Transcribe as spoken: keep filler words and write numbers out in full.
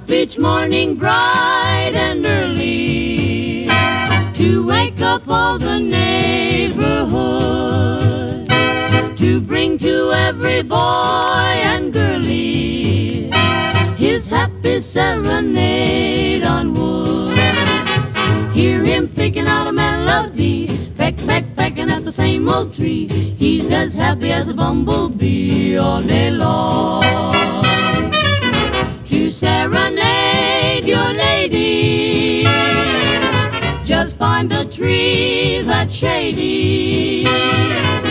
each morning bright and early to wake up all the neighborhood, to bring to every boy and girlie his happy serenade on wood. Hear him picking out a melody, peck, peck, pecking at the same old tree. He's as happy as a bumblebee all day long. To serenade your lady, just find a tree that's shady